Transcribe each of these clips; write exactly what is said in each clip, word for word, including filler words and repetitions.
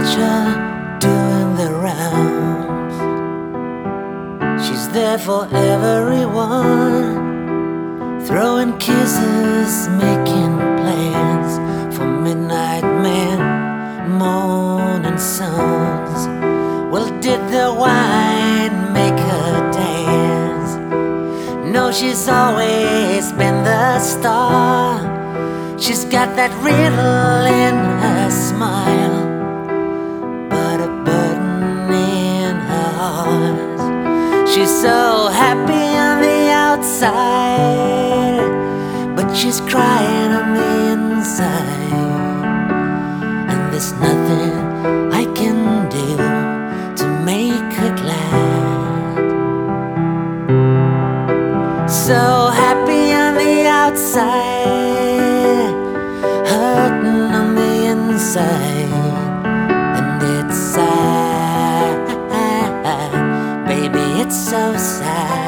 picture doing the rounds. She's there for everyone, throwing kisses, making plans for midnight men, morning suns. Well, did the wine make her dance? No, she's always been the star. She's got that riddle in her smile, but a burden in her heart. She's so happy on the outside, but she's crying on the inside. And there's nothing I can do to make her glad. So happy on the outside, hurting on the inside. And it's sad, baby, it's so sad.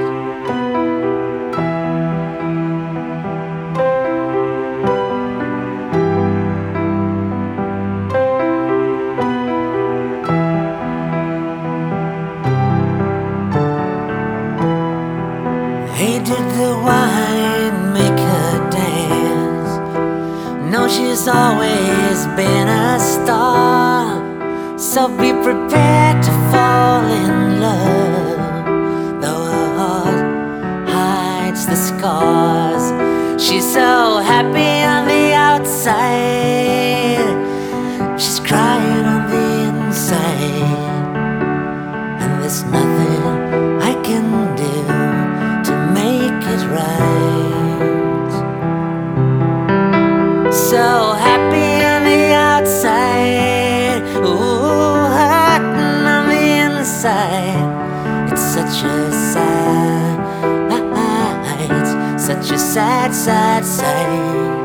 Hey, did the wine make her dance? No, she's always been a star. So be prepared to fall in love, though her heart hides the scars. She's so happy on the outside, she's crying on the inside. And there's nothing I can do to make it right. So happy on the outside, ooh, hurting on the inside. It's such a sad, such a sad, sad sight.